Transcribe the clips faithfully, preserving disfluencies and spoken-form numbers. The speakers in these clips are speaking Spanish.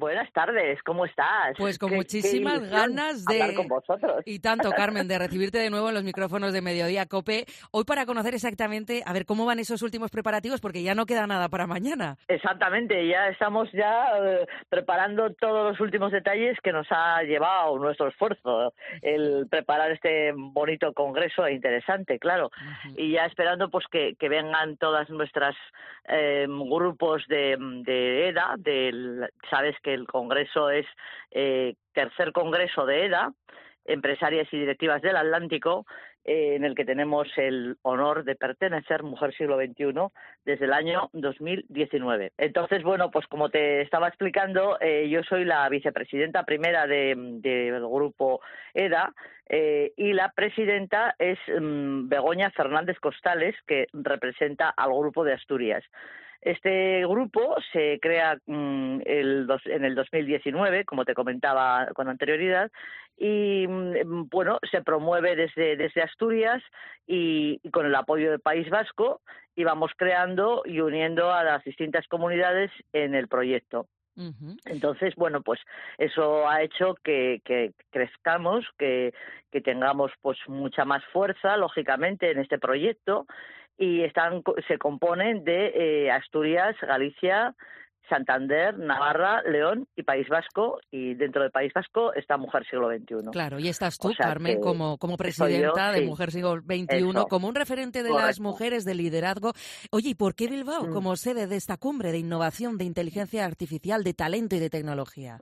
Buenas tardes, ¿cómo estás? Pues con qué, muchísimas qué ganas de... hablar con vosotros. Y tanto, Carmen, de recibirte de nuevo en los micrófonos de Mediodía COPE. Hoy para conocer exactamente, a ver, cómo van esos últimos preparativos, porque ya no queda nada para mañana. Exactamente, ya estamos ya eh, preparando todos los últimos detalles que nos ha llevado nuestro esfuerzo, el preparar este bonito congreso e interesante, claro. Uh-huh. Y ya esperando pues que, que vengan todas nuestras eh, grupos de, de EDA, del, sabes que el congreso es eh, tercer congreso de EDA, Empresarias y Directivas del Atlántico, eh, en el que tenemos el honor de pertenecer, Mujer Siglo veintiuno, desde el año dos mil diecinueve. Entonces, bueno, pues como te estaba explicando, eh, yo soy la vicepresidenta primera de, de, del grupo EDA, eh, y la presidenta es um, Begoña Fernández Costales, que representa al grupo de Asturias. Este grupo se crea mmm, el dos, en el dos mil diecinueve, como te comentaba con anterioridad, y mmm, bueno, se promueve desde, desde Asturias y, y con el apoyo del País Vasco, y vamos creando y uniendo a las distintas comunidades en el proyecto. Uh-huh. Entonces, bueno, pues eso ha hecho que, que crezcamos, que, que tengamos pues mucha más fuerza, lógicamente, en este proyecto, y están se componen de eh, Asturias, Galicia, Santander, Navarra, León y País Vasco, y dentro del País Vasco está Mujer Siglo veintiuno. Claro, y estás tú, o sea, Carmen, como, como presidenta yo, de sí, Mujer Siglo veintiuno, eso, como un referente de correcto. las mujeres, de liderazgo. Oye, ¿y por qué Bilbao mm. como sede de esta cumbre de innovación, de inteligencia artificial, de talento y de tecnología?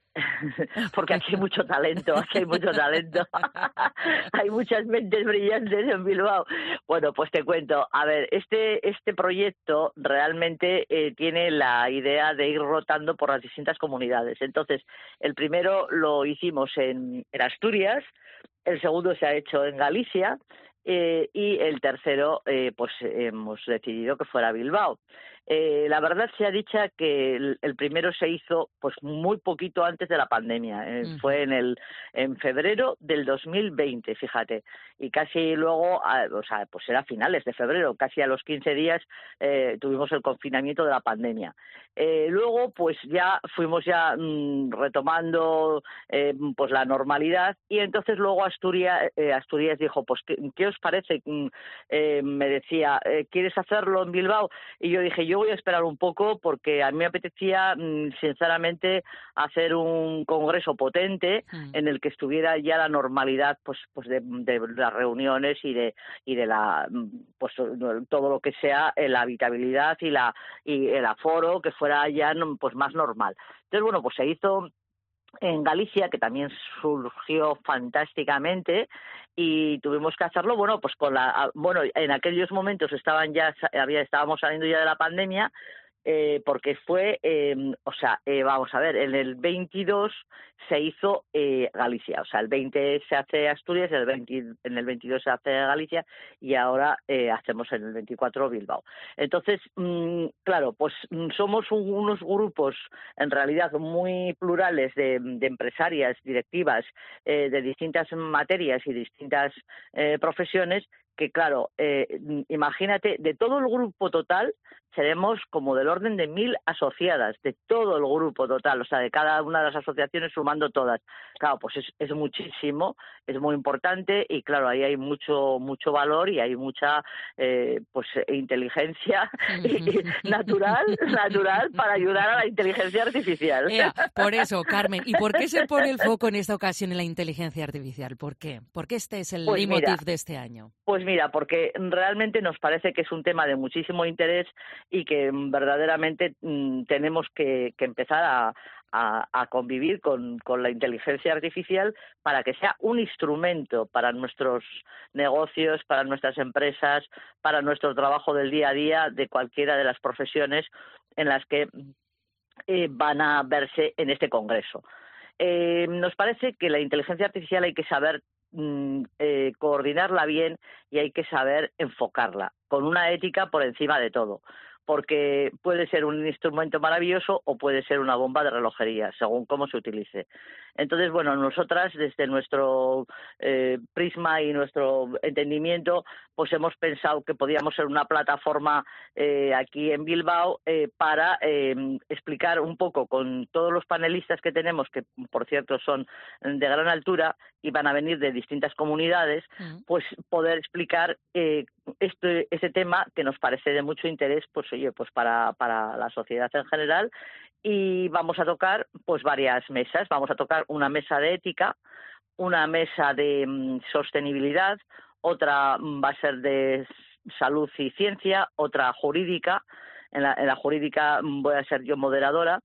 Porque aquí hay mucho talento, aquí hay mucho talento. Hay muchas mentes brillantes en Bilbao. Bueno, pues te cuento. A ver, este este proyecto realmente eh, tiene la idea de ir rotando por las distintas comunidades. Entonces, el primero lo hicimos en, en Asturias, el segundo se ha hecho en Galicia, eh, y el tercero, eh, pues hemos decidido que fuera Bilbao. Eh, la verdad sea dicha que el, el primero se hizo pues muy poquito antes de la pandemia, eh, uh-huh. Fue en el en febrero del dos mil veinte, fíjate, y casi luego, a, o sea, pues era finales de febrero, casi a los quince días eh, tuvimos el confinamiento de la pandemia. Eh, luego, pues ya fuimos ya mmm, retomando eh, pues la normalidad, y entonces luego Asturias, eh, Asturias dijo, pues ¿qué, qué os parece? Eh, me decía, eh, ¿quieres hacerlo en Bilbao? Y yo dije, yo voy a esperar un poco porque a mí me apetecía, sinceramente, hacer un congreso potente mm. en el que estuviera ya la normalidad, pues, pues de, de las reuniones y de y de la, pues todo lo que sea la habitabilidad y la y el aforo, que fuera ya pues más normal. Entonces, bueno, pues se hizo en Galicia, que también surgió fantásticamente, y tuvimos que hacerlo, bueno, pues con la, bueno, en aquellos momentos estaban ya, había, estábamos saliendo ya de la pandemia, eh, porque fue, eh, o sea, eh, vamos a ver, en el veintidós se hizo eh, Galicia, o sea, el veinte se hace Asturias, el veinte, en el veintidós se hace Galicia, y ahora eh, hacemos en el veinticuatro Bilbao. Entonces, mmm, claro, pues somos un, unos grupos en realidad muy plurales de, de empresarias, directivas, eh, de distintas materias y distintas eh, profesiones, que claro, eh, imagínate, de todo el grupo total seremos como del orden de mil asociadas, de todo el grupo total, o sea, de cada una de las asociaciones sumando todas. Claro, pues es, es muchísimo, es muy importante, y claro, ahí hay mucho mucho valor y hay mucha eh, pues inteligencia natural, natural para ayudar a la inteligencia artificial. Ea, por eso, Carmen, ¿y por qué se pone el foco en esta ocasión en la inteligencia artificial? ¿Por qué? ¿Por qué este es el pues leitmotiv mira, de este año? Pues mira, porque realmente nos parece que es un tema de muchísimo interés y que verdaderamente mmm, tenemos que, que empezar a, a, a convivir con, con la inteligencia artificial para que sea un instrumento para nuestros negocios, para nuestras empresas, para nuestro trabajo del día a día de cualquiera de las profesiones en las que eh, van a verse en este congreso. Eh, nos parece que la inteligencia artificial hay que saber Eh, coordinarla bien, y hay que saber enfocarla con una ética por encima de todo, porque puede ser un instrumento maravilloso o puede ser una bomba de relojería, según cómo se utilice. Entonces, bueno, nosotras desde nuestro eh, prisma y nuestro entendimiento, pues hemos pensado que podíamos ser una plataforma eh, aquí en Bilbao eh, para eh, explicar un poco con todos los panelistas que tenemos, que por cierto son de gran altura y van a venir de distintas comunidades, mm. pues poder explicar eh, este, ese tema que nos parece de mucho interés, pues oye, pues para, para la sociedad en general. Y vamos a tocar pues varias mesas. Vamos a tocar una mesa de ética, una mesa de mm, sostenibilidad, otra mm, va a ser de salud y ciencia, otra jurídica. En la, en la jurídica voy a ser yo moderadora.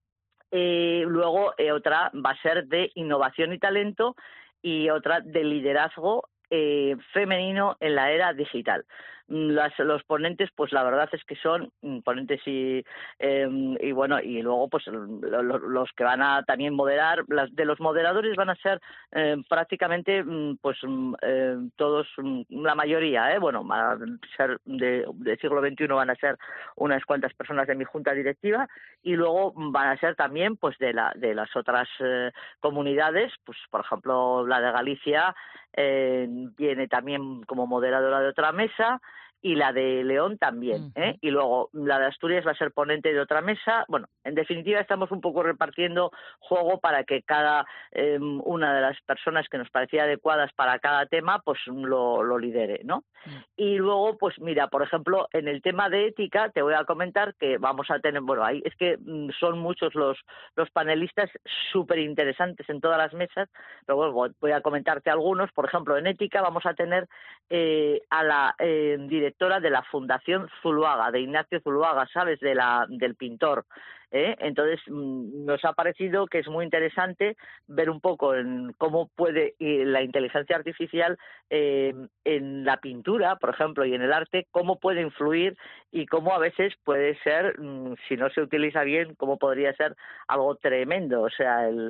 Eh, luego eh, otra va a ser de innovación y talento y otra de liderazgo eh, femenino en la era digital. Las, los ponentes, pues la verdad es que son ponentes y, eh, y bueno, y luego pues lo, lo, los que van a también moderar, las, de los moderadores van a ser eh, prácticamente pues eh, todos, la mayoría, eh, bueno, van a ser de, de siglo veintiuno, van a ser unas cuantas personas de mi junta directiva y luego van a ser también pues de, la, de las otras eh, comunidades, pues por ejemplo la de Galicia eh, viene también como moderadora de otra mesa, y la de León también, ¿eh? Y luego la de Asturias va a ser ponente de otra mesa. Bueno, en definitiva estamos un poco repartiendo juego para que cada eh, una de las personas que nos parecía adecuadas para cada tema pues lo, lo lidere, ¿no? Mm. Y luego, pues mira, por ejemplo, en el tema de ética te voy a comentar que vamos a tener, bueno, ahí es que mm, son muchos los, los panelistas súper interesantes en todas las mesas, pero bueno, voy a comentarte algunos. Por ejemplo, en ética vamos a tener eh, a la eh, directora de la Fundación Zuloaga, de Ignacio Zuloaga, ¿sabes? De la, del pintor. ¿Eh? Entonces, mmm, nos ha parecido que es muy interesante ver un poco en cómo puede eh, la inteligencia artificial eh, en la pintura, por ejemplo, y en el arte, cómo puede influir y cómo a veces puede ser, mmm, si no se utiliza bien, cómo podría ser algo tremendo, o sea, el,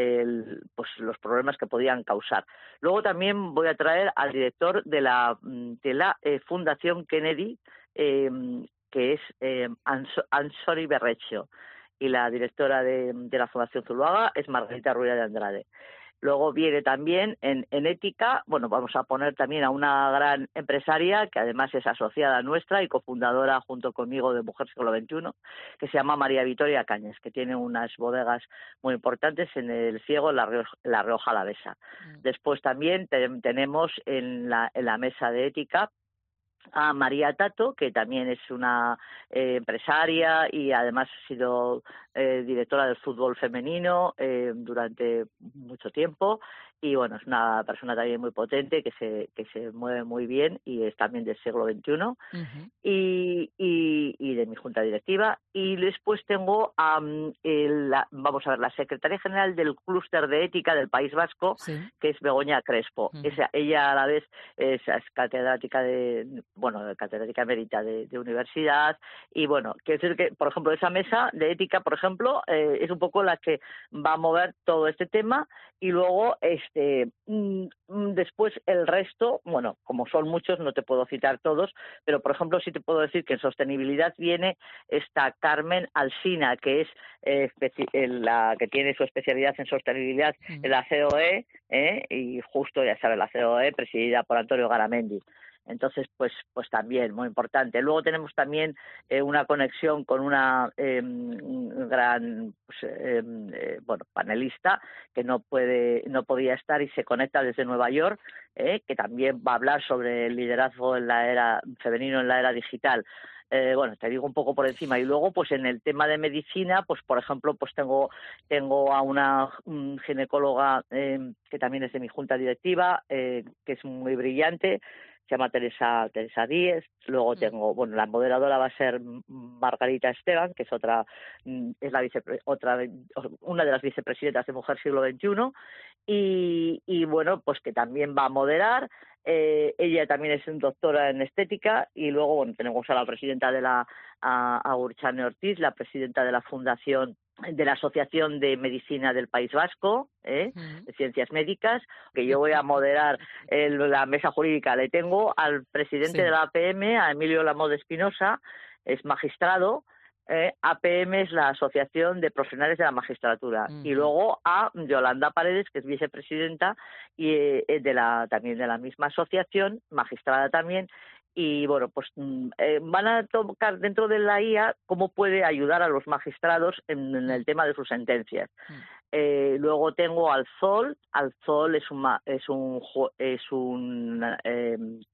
el, pues los problemas que podían causar. Luego también voy a traer al director de la, de la eh, Fundación Kennedy, eh, que es eh, Ansori Berreccio, y la directora de, de la Fundación Zuloaga es Margarita Ruida de Andrade. Luego viene también en, en ética, bueno, vamos a poner también a una gran empresaria que además es asociada nuestra y cofundadora junto conmigo de Mujer Siglo veintiuno, que se llama María Victoria Cañas, que tiene unas bodegas muy importantes en el Ciego, en la Rioja, la Rioja Alavesa. Mm. Después también te, tenemos en la, en la mesa de ética a María Tato, que también es una eh, empresaria y además ha sido eh, directora del fútbol femenino eh, durante mucho tiempo, y bueno, es una persona también muy potente que se que se mueve muy bien y es también del siglo veintiuno. Uh-huh. y, y, y de mi junta directiva. Y después tengo um, el, la, vamos a ver, la secretaria general del clúster de ética del País Vasco, sí, que es Begoña Crespo. Uh-huh. Esa, ella a la vez es, es catedrática de, bueno, catedrática emérita de, de universidad, y bueno, quiero decir que, por ejemplo, esa mesa de ética, por ejemplo, eh, es un poco la que va a mover todo este tema. Y luego este mm, después el resto, bueno, como son muchos no te puedo citar todos, pero por ejemplo sí te puedo decir que en sostenibilidad viene esta Carmen Alsina, que es eh, la que tiene su especialidad en sostenibilidad mm. en la C O E, eh, y justo ya sabes, la C O E presidida por Antonio Garamendi. Entonces, pues, pues también muy importante. Luego tenemos también eh, una conexión con una eh, gran, pues, eh, eh, bueno, panelista que no puede, no podía estar y se conecta desde Nueva York, eh, que también va a hablar sobre el liderazgo en la era femenino en la era digital. Eh, bueno, te digo un poco por encima. Y luego, pues en el tema de medicina, pues por ejemplo, pues tengo tengo a una um, ginecóloga eh, que también es de mi junta directiva, eh, que es muy brillante. Se llama Teresa Teresa Díez. Luego tengo, bueno, la moderadora va a ser Margarita Esteban, que es otra es la vice, otra una de las vicepresidentas de Mujer Siglo veintiuno, y, y bueno, pues que también va a moderar. Eh, ella también es doctora en estética. Y luego, bueno, tenemos a la presidenta de la a, a Urchane Ortiz, la presidenta de la Fundación de la Asociación de Medicina del País Vasco, ¿eh? Uh-huh. de Ciencias Médicas, que yo voy a moderar el, la mesa jurídica. Le tengo al presidente sí. de la A P M, a Emilio Lamode Espinosa, es magistrado, eh, A P M es la Asociación de Profesionales de la Magistratura, Uh-huh. y luego a Yolanda Paredes, que es vicepresidenta y eh, de la también de la misma asociación, magistrada también. Y bueno, pues eh, van a tocar dentro de la I A cómo puede ayudar a los magistrados en, en el tema de sus sentencias. Uh-huh. Eh, luego tengo al Zol. Al Zol es un es un es un eh,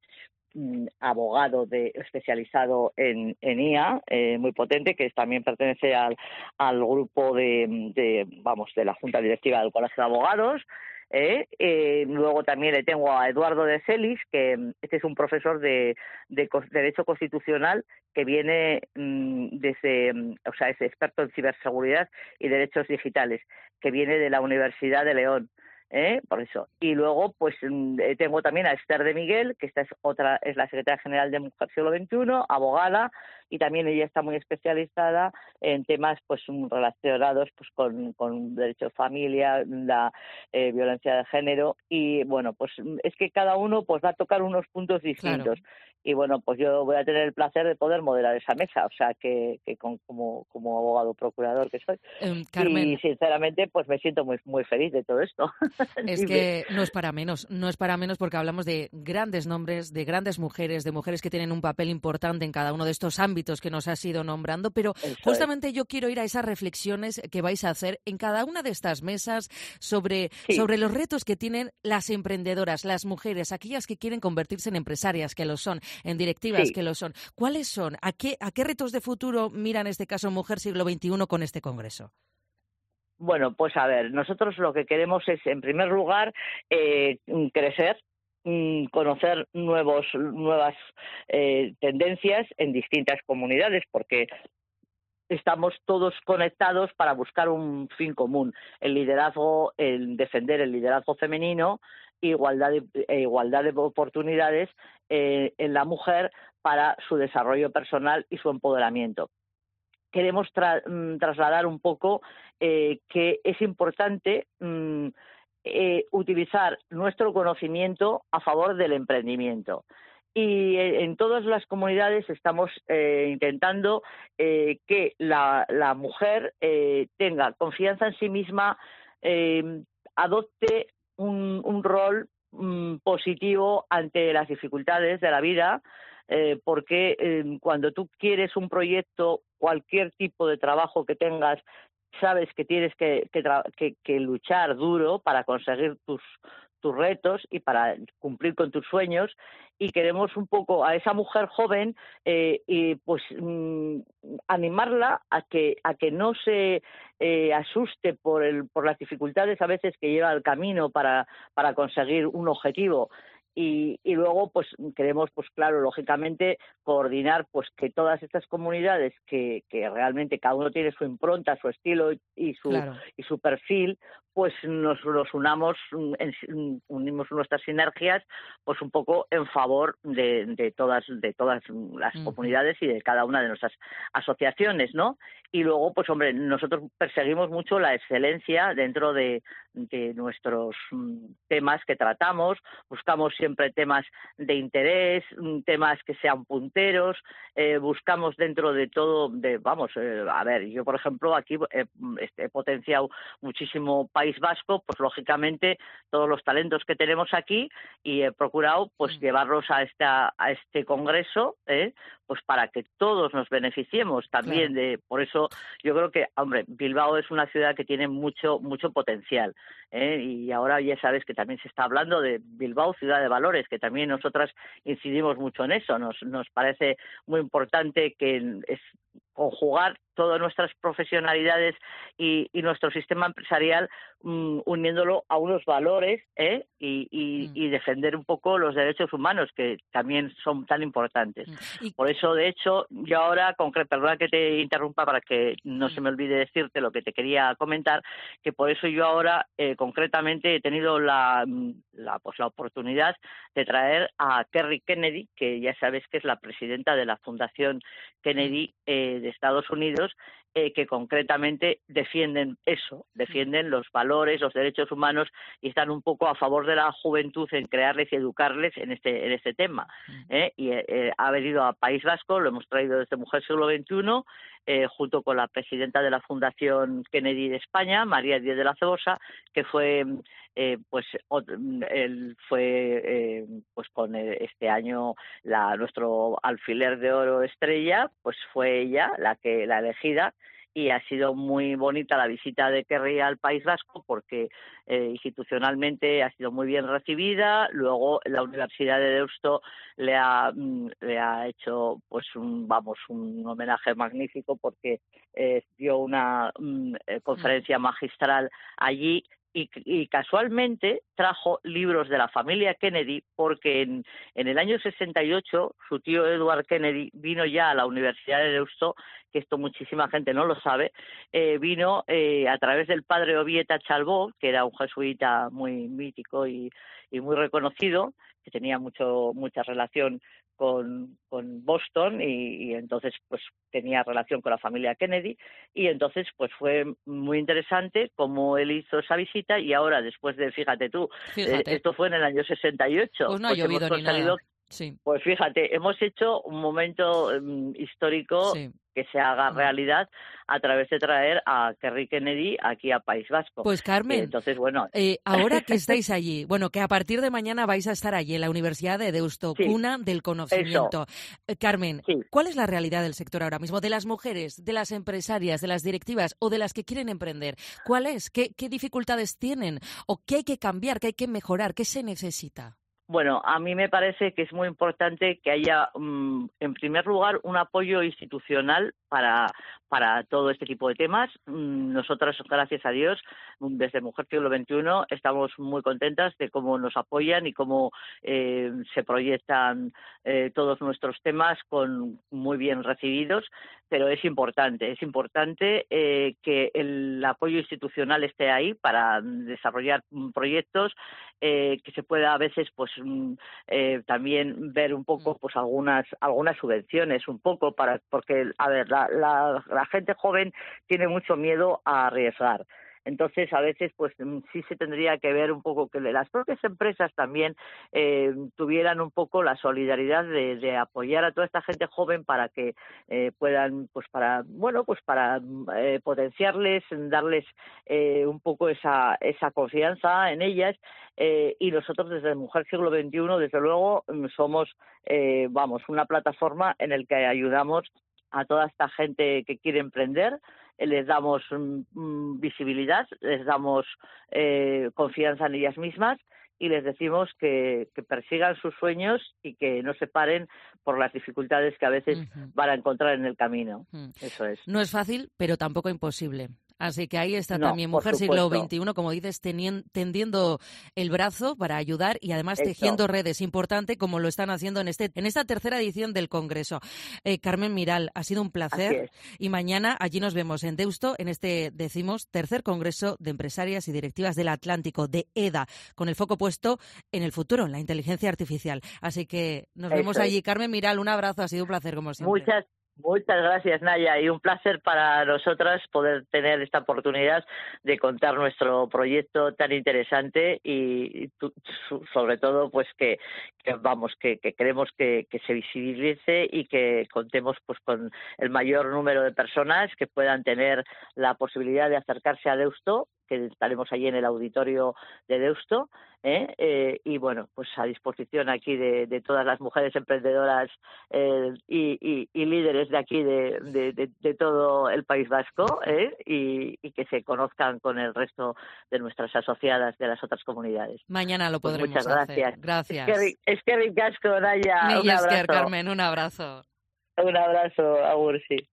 abogado de, especializado en, en I A, eh, muy potente, que también pertenece al, al grupo de, de, vamos, de la Junta Directiva del Colegio de Abogados. Eh, eh, luego también le tengo a Eduardo de Celis, que este es un profesor de, de Derecho Constitucional que viene mmm, desde, o sea, es experto en ciberseguridad y derechos digitales, que viene de la Universidad de León. ¿Eh? Por eso. Y luego, pues eh, tengo también a Esther de Miguel, que esta es otra, es la secretaria general de Mujer Siglo veintiuno, abogada, y también ella está muy especializada en temas pues relacionados pues con, con derecho de familia, la eh, violencia de género, y bueno, pues es que cada uno pues va a tocar unos puntos distintos. Claro. Y bueno, pues yo voy a tener el placer de poder moderar esa mesa, o sea que, que con, como, como abogado procurador que soy. Um, Carmen. Y sinceramente pues me siento muy, muy feliz de todo esto. Es que no es para menos, no es para menos porque hablamos de grandes nombres, de grandes mujeres, de mujeres que tienen un papel importante en cada uno de estos ámbitos que nos has ido nombrando, pero Eso justamente es. Yo quiero ir a esas reflexiones que vais a hacer en cada una de estas mesas sobre, sí. sobre los retos que tienen las emprendedoras, las mujeres, aquellas que quieren convertirse en empresarias, que lo son, en directivas, sí. que lo son. ¿Cuáles son? ¿A qué, a qué retos de futuro mira en este caso Mujer Siglo veintiuno con este congreso? Bueno, pues a ver, nosotros lo que queremos es, en primer lugar, eh, crecer, conocer nuevos, nuevas eh, tendencias en distintas comunidades, porque estamos todos conectados para buscar un fin común, el liderazgo, el defender el liderazgo femenino, igualdad de, eh, igualdad de oportunidades eh, en la mujer para su desarrollo personal y su empoderamiento. Queremos tra trasladar un poco eh, que es importante mm, eh, utilizar nuestro conocimiento a favor del emprendimiento. Y eh, en todas las comunidades estamos eh, intentando eh, que la, la mujer eh, tenga confianza en sí misma, eh, adopte un, un rol mm, positivo ante las dificultades de la vida, Eh, porque eh, cuando tú quieres un proyecto, cualquier tipo de trabajo que tengas, sabes que tienes que, que, que, que luchar duro para conseguir tus, tus retos y para cumplir con tus sueños, y queremos un poco a esa mujer joven eh, y pues mm, animarla a que, a que no se eh, asuste por, el, por las dificultades a veces que lleva el camino para, para conseguir un objetivo. Y, y luego, pues queremos, pues claro, lógicamente, coordinar pues que todas estas comunidades que, que realmente cada uno tiene su impronta, su estilo y su, claro. y su perfil, pues nos, nos unamos, en, unimos nuestras sinergias, pues un poco en favor de, de todas, de todas las uh-huh. comunidades y de cada una de nuestras asociaciones, ¿no? Y luego, pues hombre, nosotros perseguimos mucho la excelencia dentro de, de nuestros temas que tratamos, buscamos siempre temas de interés, temas que sean punteros, eh, buscamos dentro de todo, de vamos, eh, a ver, yo por ejemplo aquí eh, he potenciado muchísimo País Vasco, pues lógicamente todos los talentos que tenemos aquí, y he procurado pues llevarlos a esta a este congreso, ¿eh? Pues para que todos nos beneficiemos también claro. de, por eso yo creo que, hombre, Bilbao es una ciudad que tiene mucho mucho potencial, ¿eh? Y ahora ya sabes que también se está hablando de Bilbao, ciudad de valores, que también nosotras incidimos mucho en eso, nos nos parece muy importante que es conjugar todas nuestras profesionalidades y, y nuestro sistema empresarial um, uniéndolo a unos valores ¿eh? y, y, mm. y defender un poco los derechos humanos, que también son tan importantes. Mm. Y... Por eso, de hecho, yo ahora, concreto, perdona que te interrumpa para que no mm. se me olvide decirte lo que te quería comentar, que por eso yo ahora eh, concretamente he tenido la, la, pues, la oportunidad de traer a Kerry Kennedy, que ya sabes que es la presidenta de la Fundación Kennedy eh, de Estados Unidos, eh, que concretamente defienden eso, defienden los valores, los derechos humanos y están un poco a favor de la juventud en crearles y educarles en este en este tema. ¿eh? Y eh, ha venido a País Vasco, lo hemos traído desde Mujer Siglo veintiuno, eh, junto con la presidenta de la Fundación Kennedy de España, María Díez de la Cebosa, que fue eh, pues él fue eh, pues con este año la nuestro alfiler de oro estrella, pues fue ella la que la elegida. Y ha sido muy bonita la visita de Kerry al País Vasco porque eh, institucionalmente ha sido muy bien recibida. Luego la Universidad de Deusto le ha le ha hecho pues un vamos un homenaje magnífico porque eh, dio una um, eh, conferencia magistral allí. Y, y casualmente trajo libros de la familia Kennedy porque en, en el año sesenta y ocho su tío Edward Kennedy vino ya a la Universidad de Deusto, que esto muchísima gente no lo sabe, eh, vino eh, a través del padre Obieta Chalbó, que era un jesuita muy mítico y, y muy reconocido, que tenía mucho mucha relación con, con Boston y, y entonces pues tenía relación con la familia Kennedy y entonces pues fue muy interesante cómo él hizo esa visita y ahora después de, fíjate tú, fíjate. Eh, esto fue en el año sesenta y ocho. Pues no ha pues llovido hemos ni nada. Sí. Pues fíjate, hemos hecho un momento um, histórico sí. que se haga realidad a través de traer a Kerry Kennedy aquí a País Vasco. Pues Carmen, y entonces, bueno... eh, ahora que estáis allí, bueno, que a partir de mañana vais a estar allí en la Universidad de Deusto, sí, cuna del conocimiento. Eh, Carmen, sí. ¿cuál es la realidad del sector ahora mismo? De las mujeres, de las empresarias, de las directivas o de las que quieren emprender. ¿Cuál es? ¿Qué, qué dificultades tienen? ¿O qué hay que cambiar? ¿Qué hay que mejorar? ¿Qué se necesita? Bueno, a mí me parece que es muy importante que haya, um, en primer lugar, un apoyo institucional para, para todo este tipo de temas. Um, nosotras, gracias a Dios, desde Mujer Siglo veintiuno, estamos muy contentas de cómo nos apoyan y cómo eh, se proyectan eh, todos nuestros temas con muy bien recibidos, pero es importante, es importante eh, que el apoyo institucional esté ahí para desarrollar proyectos, eh, que se pueda a veces pues Eh, también ver un poco pues algunas algunas subvenciones un poco para porque a ver la, la, la gente joven tiene mucho miedo a arriesgar. Entonces, a veces, pues sí se tendría que ver un poco que las propias empresas también eh, tuvieran un poco la solidaridad de, de apoyar a toda esta gente joven para que eh, puedan, pues para, bueno, pues para eh, potenciarles, darles eh, un poco esa esa confianza en ellas. Eh, y nosotros desde Mujer Siglo veintiuno, desde luego, somos, eh, vamos, una plataforma en la que ayudamos a toda esta gente que quiere emprender. Les damos mm, visibilidad, les damos eh, confianza en ellas mismas y les decimos que, que persigan sus sueños y que no se paren por las dificultades que a veces uh-huh. van a encontrar en el camino. Uh-huh. Eso es. No es fácil, pero tampoco imposible. Así que ahí está no, también Mujer Siglo veintiuno, como dices, tenien, tendiendo el brazo para ayudar y además Eso. tejiendo redes. Importante, como lo están haciendo en este en esta tercera edición del Congreso. Eh, Carmen Miral, ha sido un placer. Y mañana allí nos vemos en Deusto, en este, decimos, tercer Congreso de Empresarias y Directivas del Atlántico, de E D A, con el foco puesto en el futuro, en la inteligencia artificial. Así que nos Eso vemos allí. Es. Carmen Miral, un abrazo, ha sido un placer como siempre. Muchas Muchas gracias, Naya, y un placer para nosotras poder tener esta oportunidad de contar nuestro proyecto tan interesante y, y tu, sobre todo, pues que, que vamos, que, que queremos que, que se visibilice y que contemos pues con el mayor número de personas que puedan tener la posibilidad de acercarse a Deusto, que estaremos allí en el auditorio de Deusto, ¿eh? Eh, y bueno, pues a disposición aquí de, de todas las mujeres emprendedoras eh, y, y, y líderes de aquí de, de, de, de todo el País Vasco, ¿eh? y, y que se conozcan con el resto de nuestras asociadas de las otras comunidades. Mañana lo podremos pues muchas hacer. Gracias. Gracias. Es que ricasco, Naya. Un abrazo. Carmen, un abrazo. Un abrazo, agur, sí.